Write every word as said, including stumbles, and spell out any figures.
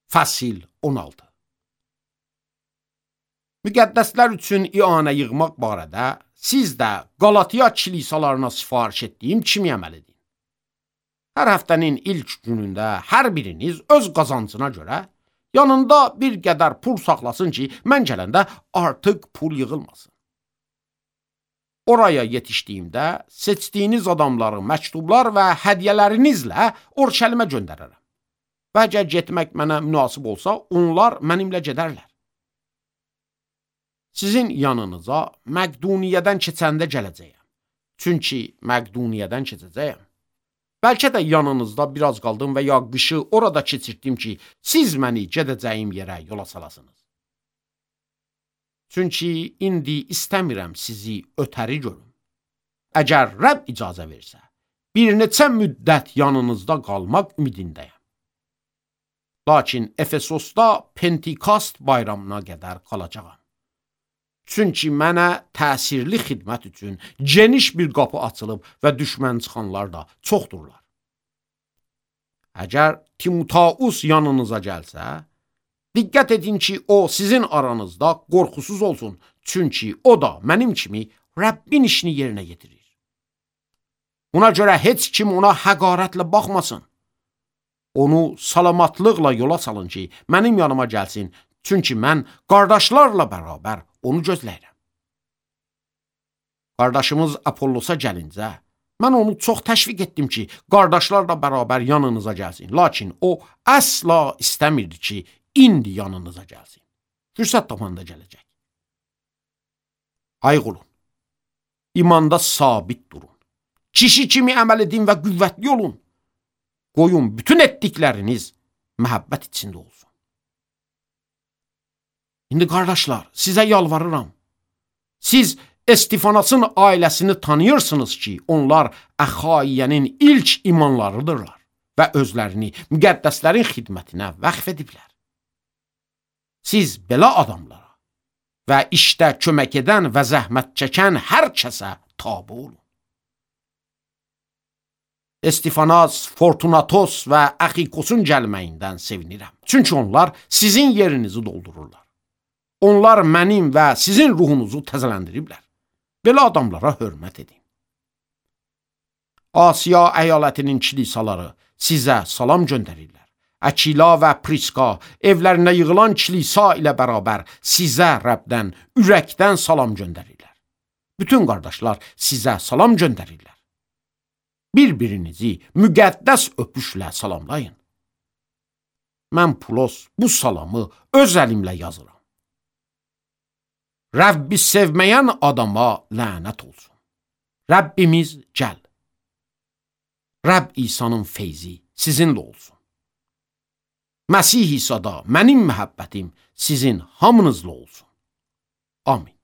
Fəsil on altı. Müqəddəslər üçün ianə yığmaq barədə siz də Qalatiya kilisalarına sifariş etdiyim kimi əməl edin. Hər həftənin ilk günündə hər biriniz öz qazancına görə yanında bir qədər pul saxlasın ki, mən gələndə artıq pul yığılmasın. Oraya yetişdiyimdə seçdiyiniz adamları məktublar və hədiyyələrinizlə Orşəlimə göndərərəm. Və əgər getmək mənə münasib olsa, onlar mənimlə gedərlər. Sizin yanınıza Məqduniyyədən keçəndə gələcəyəm. Çünki Məqduniyyədən keçəcəyəm. Bəlkə də yanınızda biraz qaldım və ya qışı orada keçirtdim ki, siz məni gedəcəyim yerə yola salasınız. Çünki indi istəmirəm sizi ötəri görüm. Əgər Rəbb icazə versə, bir neçə müddət yanınızda qalmaq ümidindəyəm. Lakin Efesosda Pentikast bayramına qədər qalacağam. Çünki mənə təsirli xidmət üçün geniş bir qapı açılıb və düşmən çıxanlar da çoxdurlar. Əgər Timoteus yanınıza gəlsə, diqqət edin ki, o sizin aranızda qorxusuz olsun. Çünki o da mənim kimi Rəbbin işini yerinə yetirir. Buna görə heç kim ona həqarətlə baxmasın. Onu salamatlıqla yola salın ki, mənim yanıma gəlsin. Çünki mən qardaşlarla bərabər onu gözləyirəm. Qardaşımız Apollosa gəlincə, mən onu çox təşviq etdim ki, qardaşlarla bərabər yanınıza gəlsin. Lakin o əsla istəmirdi ki, indi yanınıza gəlsin. Fürsət tapanda gələcək. Ayıq olun. İmanda sabit durun. Kişi kimi əməl edin və qüvvətli olun. Qoyun bütün etdikləriniz məhəbbət içində olsun. İndi qardaşlar, sizə yalvarıram. Siz Estifanasın ailəsini tanıyırsınız ki, onlar Əxaiyənin ilk imanlarıdırlar və özlərini müqəddəslərin xidmətinə vəqf ediblər. Siz belə adamlara və işdə kömək edən və zəhmət çəkən hər kəsə tabe olun. Estifanas, Fortunatos və Əxikosun gəlməyindən sevinirəm. Çünki onlar sizin yerinizi doldururlar. Onlar mənim və sizin ruhunuzu təzələndiriblər. Belə adamlara hörmət edin. Asiya əyalətinin kilisaları sizə salam göndərirlər. Əkila və Priska evlərinə yığılan kilisa ilə bərabər sizə Rəbdən, ürəkdən salam göndərirlər. Bütün qardaşlar sizə salam göndərirlər. Bir-birinizi müqəddəs öpüşlə salamlayın. Mən Pulos bu salamı öz əlimlə yazıram. Rəbbi sevməyən adama lənət olsun. Rəbbimiz gəl. Rəbb İsa'nın feyzi sizinlə olsun. Məsih İsa'da mənim məhəbbətim sizin hamınızla olsun. Amin.